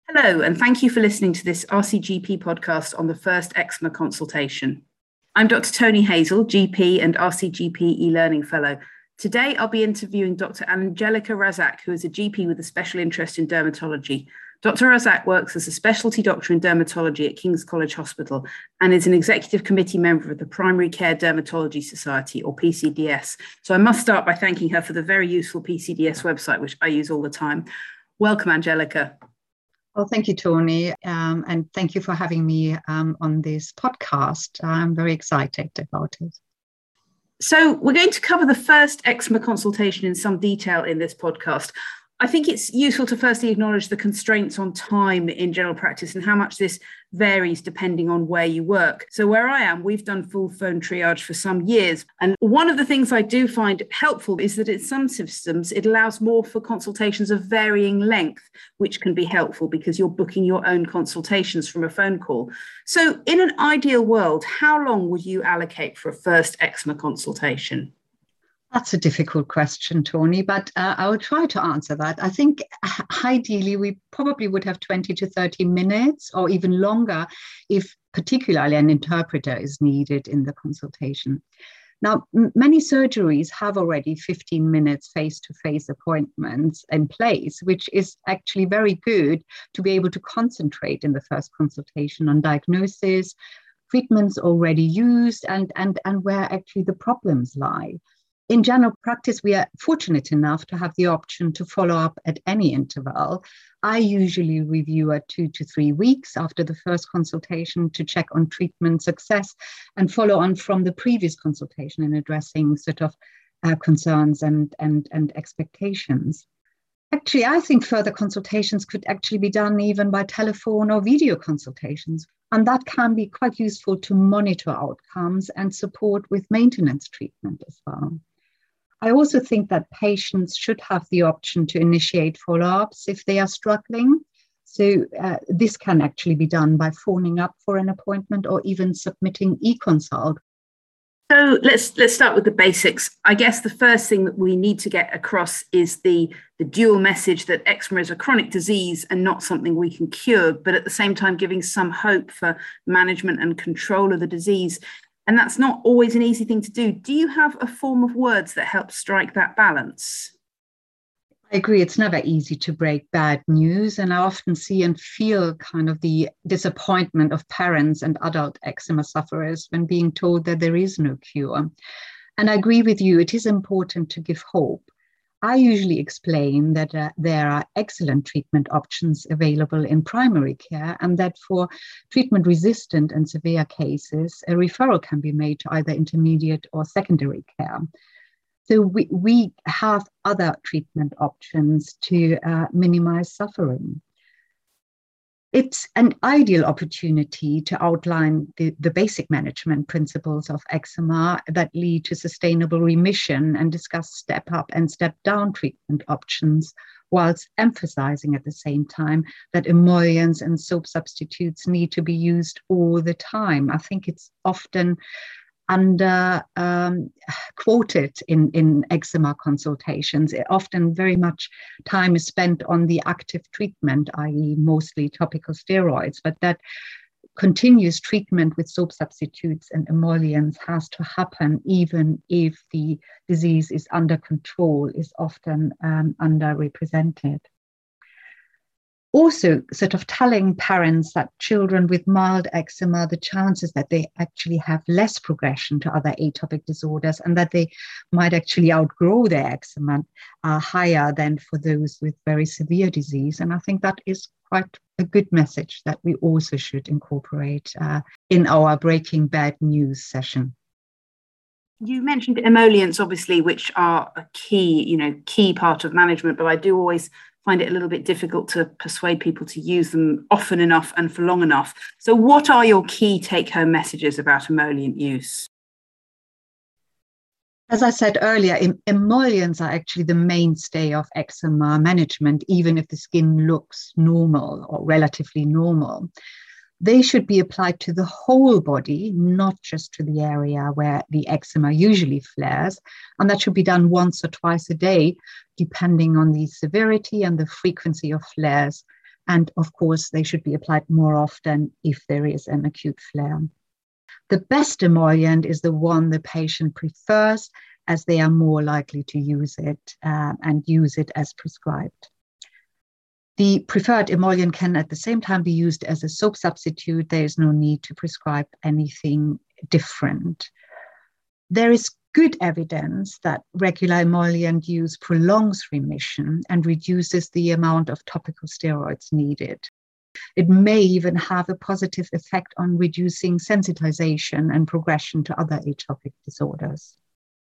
Hello, and thank you for listening to this RCGP podcast on the first eczema consultation. I'm Dr. Tony Hazel, GP and RCGP e-learning fellow. Today, I'll be interviewing Dr. Angelika Razak, who is a GP with a special interest in dermatology. Dr. Razak works as a specialty doctor in dermatology at King's College Hospital and is an executive committee member of the Primary Care Dermatology Society, or PCDS. So I must start by thanking her for the very useful PCDS website, which I use all the time. Welcome, Angelika. Well, thank you, Tony, and thank you for having me on this podcast. I'm very excited about it. So we're going to cover the first eczema consultation in some detail in this podcast. I think it's useful to firstly acknowledge the constraints on time in general practice and how much this varies depending on where you work. So where I am, we've done full phone triage for some years. And one of the things I do find helpful is that in some systems, it allows more for consultations of varying length, which can be helpful because you're booking your own consultations from a phone call. So in an ideal world, how long would you allocate for a first eczema consultation? That's a difficult question, Tony, but I will try to answer that. I think ideally we probably would have 20 to 30 minutes or even longer if particularly an interpreter is needed in the consultation. Now, many surgeries have already 15 minutes face-to-face appointments in place, which is actually very good to be able to concentrate in the first consultation on diagnosis, treatments already used, and where actually the problems lie. In general practice, we are fortunate enough to have the option to follow up at any interval. I usually review at 2 to 3 weeks after the first consultation to check on treatment success and follow on from the previous consultation in addressing sort of concerns and expectations. Actually, I think further consultations could actually be done even by telephone or video consultations. And that can be quite useful to monitor outcomes and support with maintenance treatment as well. I also think that patients should have the option to initiate follow-ups if they are struggling. So this can actually be done by phoning up for an appointment or even submitting e-consult. So let's start with the basics. I guess the first thing that we need to get across is the dual message that eczema is a chronic disease and not something we can cure, but at the same time giving some hope for management and control of the disease. And that's not always an easy thing to do. Do you have a form of words that helps strike that balance? I agree. It's never easy to break bad news. And I often see and feel kind of the disappointment of parents and adult eczema sufferers when being told that there is no cure. And I agree with you. It is important to give hope. I usually explain that there are excellent treatment options available in primary care and that for treatment-resistant and severe cases, a referral can be made to either intermediate or secondary care. So we have other treatment options to minimize suffering. It's an ideal opportunity to outline the basic management principles of eczema that lead to sustainable remission and discuss step up and step down treatment options, whilst emphasizing at the same time that emollients and soap substitutes need to be used all the time. I think it's often quoted in eczema consultations. Often very much time is spent on the active treatment, i.e. mostly topical steroids, but that continuous treatment with soap substitutes and emollients has to happen even if the disease is under control, is often underrepresented. Also, sort of telling parents that children with mild eczema, the chances that they actually have less progression to other atopic disorders and that they might actually outgrow their eczema are higher than for those with very severe disease. And I think that is quite a good message that we also should incorporate in our Breaking Bad News session. You mentioned emollients, obviously, which are a key part of management, but I do always find it a little bit difficult to persuade people to use them often enough and for long enough. So what are your key take-home messages about emollient use? As I said earlier, emollients are actually the mainstay of eczema management, even if the skin looks normal or relatively normal. They should be applied to the whole body, not just to the area where the eczema usually flares. And that should be done once or twice a day, depending on the severity and the frequency of flares. And of course, they should be applied more often if there is an acute flare. The best emollient is the one the patient prefers, as they are more likely to use it and use it as prescribed. The preferred emollient can at the same time be used as a soap substitute. There is no need to prescribe anything different. There is good evidence that regular emollient use prolongs remission and reduces the amount of topical steroids needed. It may even have a positive effect on reducing sensitization and progression to other atopic disorders.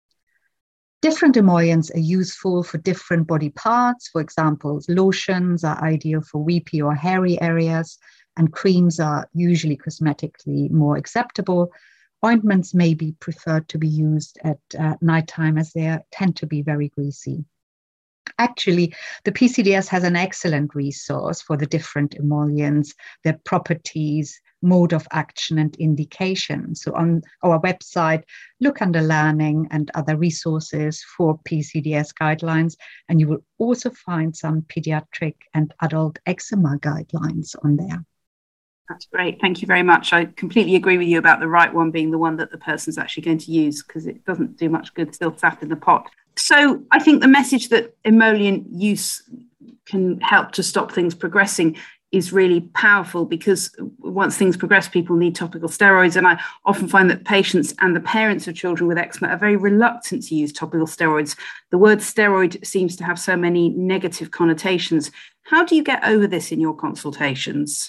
Different emollients are useful for different body parts. For example, lotions are ideal for weepy or hairy areas, and creams are usually cosmetically more acceptable. Ointments may be preferred to be used at nighttime, as they tend to be very greasy. Actually, the PCDS has an excellent resource for the different emollients, their properties, mode of action, and indication. So on our website, look under learning and other resources for PCDS guidelines, and you will also find some pediatric and adult eczema guidelines on there. That's great. Thank you very much. I completely agree with you about the right one being the one that the person's actually going to use, because it doesn't do much good still sat in the pot. So I think the message that emollient use can help to stop things progressing is really powerful, because once things progress, people need topical steroids. And I often find that patients and the parents of children with eczema are very reluctant to use topical steroids. The word steroid seems to have so many negative connotations. How do you get over this in your consultations?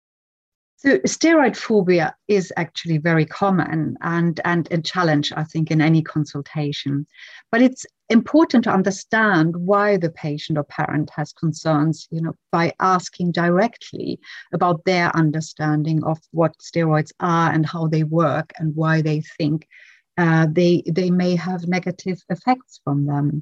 So steroid phobia is actually very common and a challenge, I think, in any consultation. But it's important to understand why the patient or parent has concerns, by asking directly about their understanding of what steroids are and how they work and why they think they may have negative effects from them.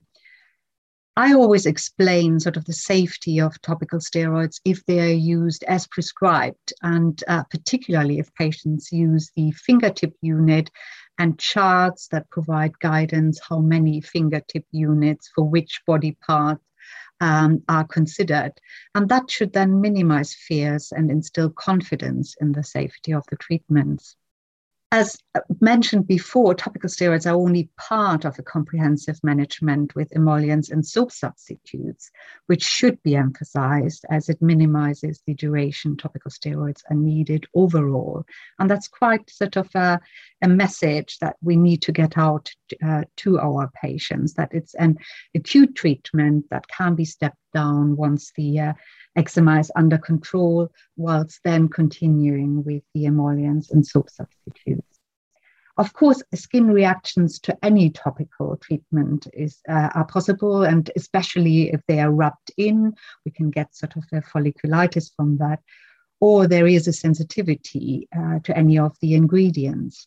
I always explain sort of the safety of topical steroids if they are used as prescribed, and particularly if patients use the fingertip unit and charts that provide guidance how many fingertip units for which body part are considered. And that should then minimize fears and instill confidence in the safety of the treatments. As mentioned before, topical steroids are only part of a comprehensive management with emollients and soap substitutes, which should be emphasized as it minimizes the duration topical steroids are needed overall. And that's quite sort of a message that we need to get out to our patients, that it's an acute treatment that can be stepped down once the eczema is under control, whilst then continuing with the emollients and soap substitutes. Of course, skin reactions to any topical treatment are possible, and especially if they are rubbed in, we can get sort of a folliculitis from that, or there is a sensitivity to any of the ingredients.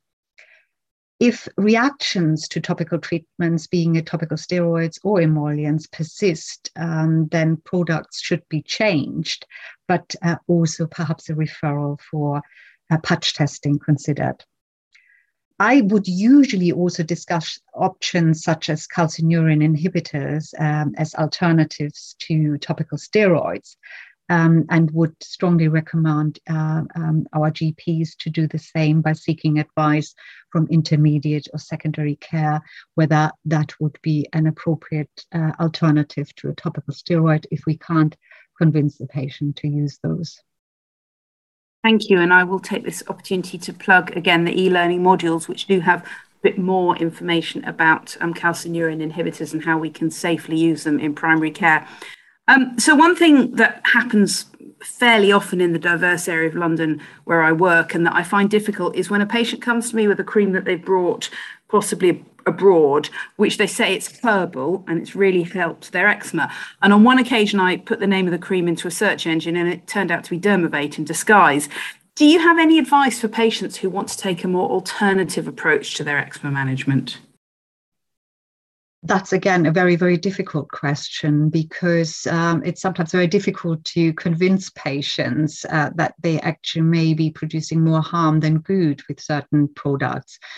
If reactions to topical treatments, being it topical steroids or emollients, persist, then products should be changed, but also perhaps a referral for patch testing considered. I would usually also discuss options such as calcineurin inhibitors as alternatives to topical steroids, and would strongly recommend our GPs to do the same by seeking advice from intermediate or secondary care, whether that would be an appropriate alternative to a topical steroid if we can't convince the patient to use those. Thank you. And I will take this opportunity to plug again the e-learning modules, which do have a bit more information about calcineurin inhibitors and how we can safely use them in primary care. So one thing that happens fairly often in the diverse area of London where I work, and that I find difficult, is when a patient comes to me with a cream that they've brought possibly abroad, which they say it's herbal and it's really helped their eczema. And on one occasion, I put the name of the cream into a search engine and it turned out to be Dermavate in disguise. Do you have any advice for patients who want to take a more alternative approach to their eczema management? That's, again, a very, very difficult question, because it's sometimes very difficult to convince patients that they actually may be producing more harm than good with certain products.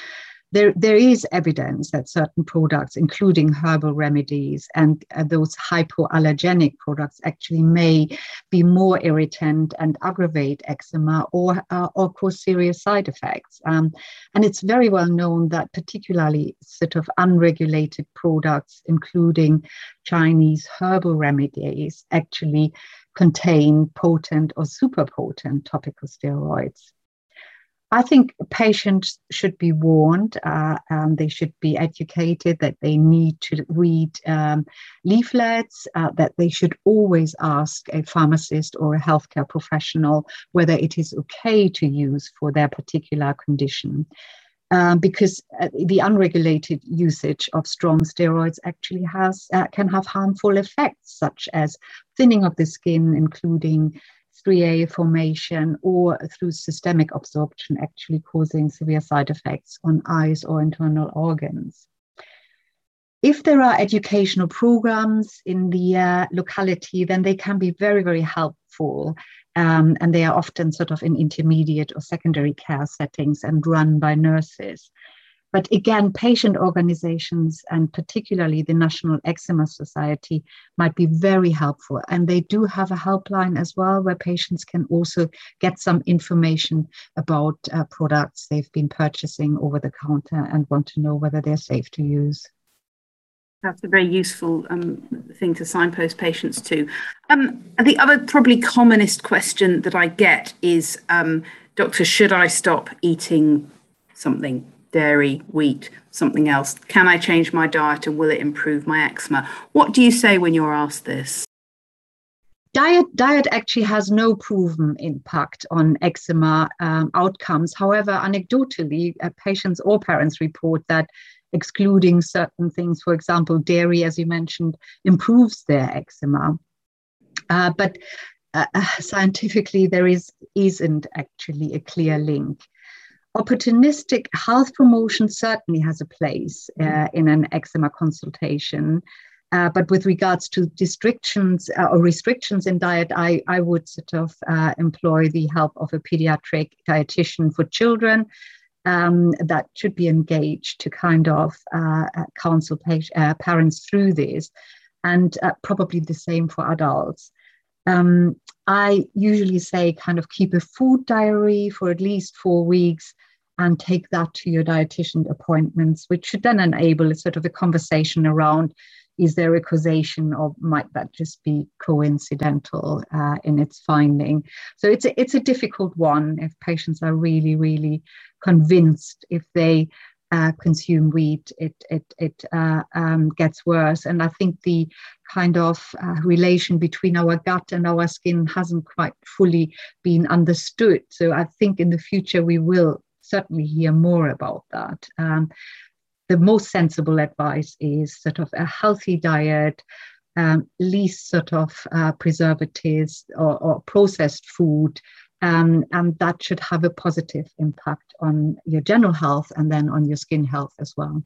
there is evidence that certain products, including herbal remedies and those hypoallergenic products, actually may be more irritant and aggravate eczema or cause serious side effects. And it's very well known that particularly sort of unregulated products, including Chinese herbal remedies, actually contain potent or super potent topical steroids. I think patients should be warned, and they should be educated that they need to read leaflets, that they should always ask a pharmacist or a healthcare professional whether it is okay to use for their particular condition. Because the unregulated usage of strong steroids actually can have harmful effects, such as thinning of the skin, including striae formation, or through systemic absorption, actually causing severe side effects on eyes or internal organs. If there are educational programs in the locality, then they can be very, very helpful. And they are often sort of in intermediate or secondary care settings and run by nurses. But again, patient organizations and particularly the National Eczema Society might be very helpful. And they do have a helpline as well, where patients can also get some information about products they've been purchasing over the counter and want to know whether they're safe to use. That's a very useful thing to signpost patients to. The other probably commonest question that I get is, Doctor, should I stop eating something? Dairy, wheat, something else? Can I change my diet and will it improve my eczema? What do you say when you're asked this? Diet actually has no proven impact on eczema outcomes. However, anecdotally, patients or parents report that excluding certain things, for example, dairy, as you mentioned, improves their eczema. But scientifically, there isn't actually a clear link. Opportunistic health promotion certainly has a place in an eczema consultation. But with regards to restrictions in diet, I would sort of employ the help of a pediatric dietitian for children that should be engaged to kind of counsel parents through this, and probably the same for adults. I usually say kind of keep a food diary for at least 4 weeks and take that to your dietitian appointments, which should then enable a sort of a conversation around, is there a causation or might that just be coincidental in its finding? So it's a difficult one if patients are really, really convinced if they consume wheat, it gets worse. And I think the kind of relation between our gut and our skin hasn't quite fully been understood. So I think in the future we will certainly hear more about that. The most sensible advice is sort of a healthy diet, least sort of preservatives or processed food, and that should have a positive impact on your general health and then on your skin health as well.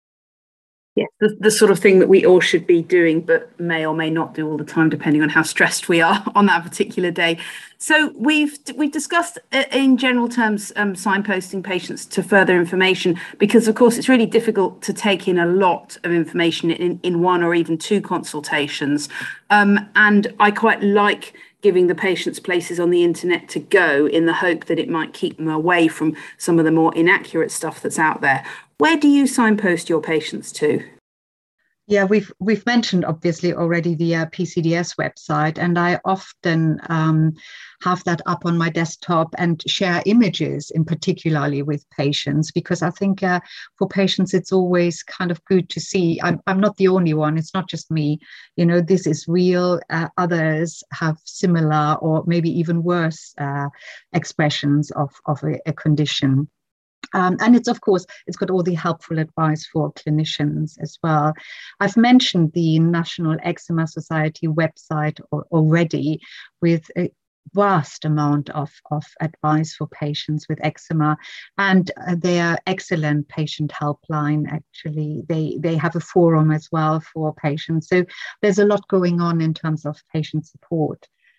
Yes, the sort of thing that we all should be doing, but may or may not do all the time, depending on how stressed we are on that particular day. So we've discussed in general terms signposting patients to further information, because of course it's really difficult to take in a lot of information in one or even two consultations. And I quite like giving the patients places on the internet to go in the hope that it might keep them away from some of the more inaccurate stuff that's out there. Where do you signpost your patients to? Yeah, we've mentioned obviously already the PCDS website, and I often have that up on my desktop and share images in particularly with patients, because I think for patients it's always kind of good to see I'm not the only one, it's not just me, you know, this is real, others have similar or maybe even worse expressions of a condition. And it's, of course, it's got all the helpful advice for clinicians as well. I've mentioned the National Eczema Society website already, with a vast amount of advice for patients with eczema, and their excellent patient helpline. Actually, they have a forum as well for patients. So there's a lot going on in terms of patient support.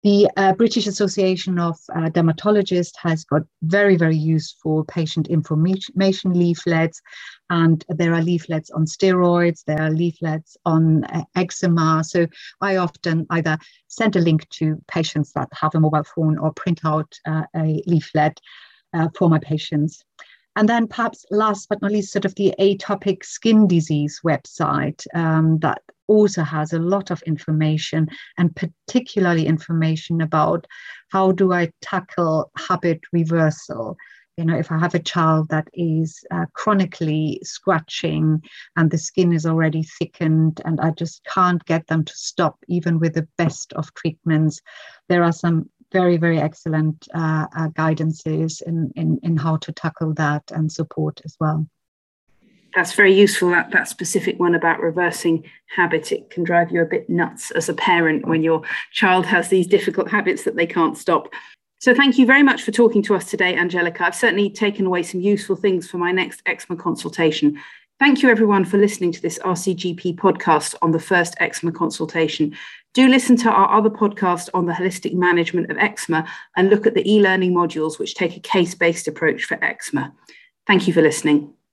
The British Association of Dermatologists has got very, very useful patient information leaflets, and there are leaflets on steroids, there are leaflets on eczema. So I often either send a link to patients that have a mobile phone or print out a leaflet for my patients. And then perhaps last but not least, sort of the atopic skin disease website that also has a lot of information, and particularly information about how do I tackle habit reversal. You know, if I have a child that is chronically scratching and the skin is already thickened and I just can't get them to stop, even with the best of treatments, there are some very, very excellent guidances in how to tackle that and support as well. That's very useful, that specific one about reversing habit. It can drive you a bit nuts as a parent when your child has these difficult habits that they can't stop. So thank you very much for talking to us today, Angelica. I've certainly taken away some useful things for my next eczema consultation. Thank you everyone for listening to this RCGP podcast on the first eczema consultation. Do listen to our other podcast on the holistic management of eczema and look at the e-learning modules which take a case-based approach for eczema. Thank you for listening.